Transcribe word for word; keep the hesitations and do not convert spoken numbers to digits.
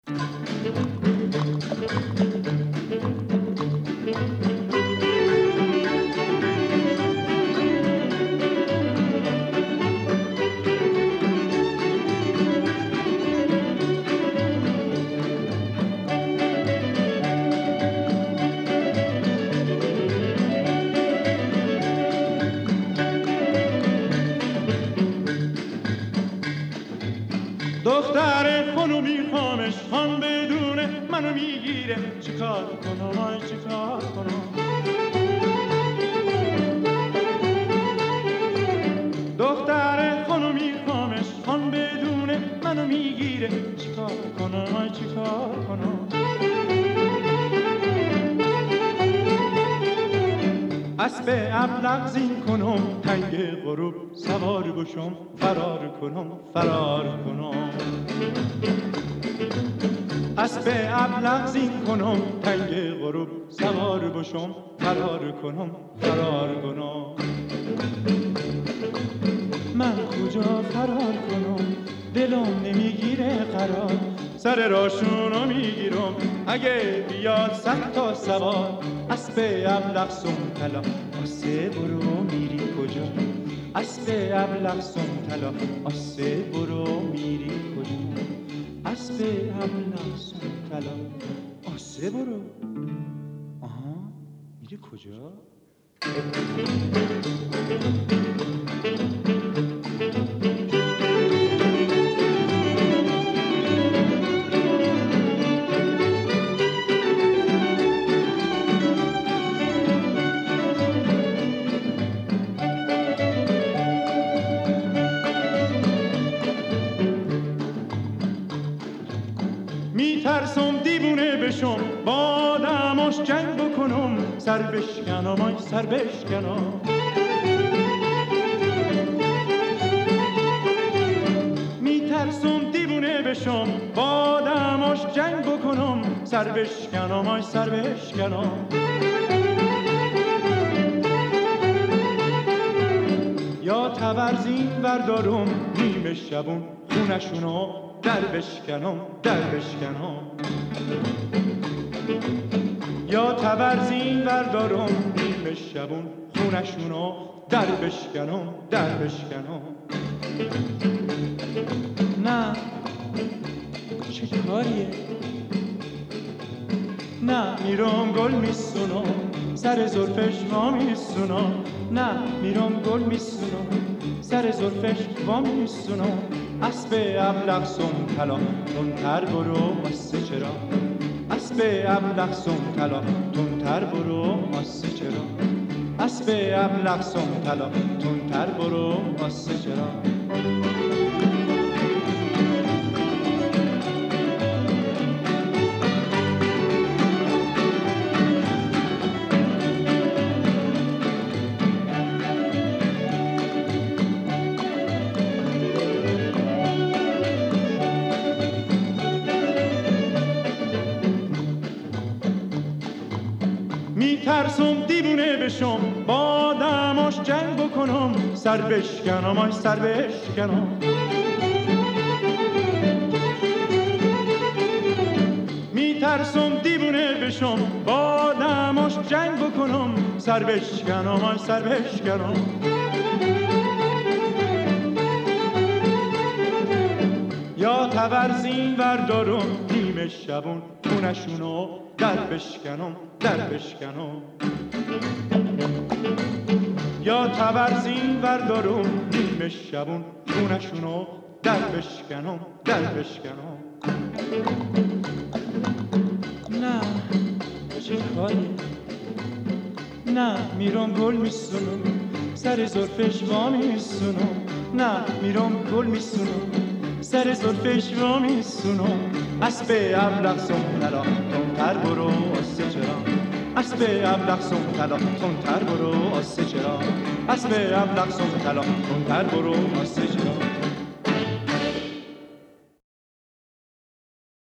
دختر خونو میخوامش خان بدونه منو میگیره چیکار کنم آی چیکار کنم دختر خونو میخوامش خان بدونه منو میگیره چیکار کنم آی چیکار کنم اسب ابلق زین کنم تنگ غروب سوار بشم فرار کنم فرار کنم اسب ابلق زین کنم تنگ غروب سوار بشم فرار کنم فرار کنم من کجا فرار کنم دلم نمیگیره قرار سر راشونو میگیرم اگه بیاد صد تا سوار اسب ابلق سم طلا آسه برو میری کجا اسب ابلق سم طلا آسه برو میری کجا اسب ابلق سم طلا آسه برو آها میری کجا میترسم دیوونه بشم با آدماش جنگ بکنم سر بشکنم آی سر بشکنم میترسم دیوونه بشم با آدماش جنگ بکنم سر بشکنم آی سر بشکنم یا تبرزین بردارم نیمه شبون خونشونو در بشکنم در بشکنم یا تبرزین بردارم نیمه شبون خونشونو در بشکنم در بشکنم نه چه کاریه نه میرم گل میسونم سر زلفش وا میسونم نه میرم گل میسونم سر زلفش وا میسونم اسب ابلق سم طلا تندتر برو آسه چرا اسب ابلق سم طلا تندتر برو آسه چرا اسب ابلق سم طلا تندتر برو آسه چرا میترسم دیوونه بشم با آدماش جنگ بکنم سر بشکنم آی سر بشکنم میترسم دیوونه بشم با آدماش جنگ بکنم سر بشکنم آی سر بشکنم یا تبرزین بردارم نیمه شبون خونشونو در بشکنم در بشکنم یا تبرزین بردارم نیمه شبون خونشونو در بشکنم در بشکنم نه چه کاری نه میرم گل میسونم سر زلفش وا میسونم نه میرم گل میسونم سر زلفش وا میسونم اسب ابلق سم طلا تندتر برو آسه چرا اسب ابلق سم طلا تندتر برو آسه چرا اسب ابلق سم طلا تندتر برو آسه چرا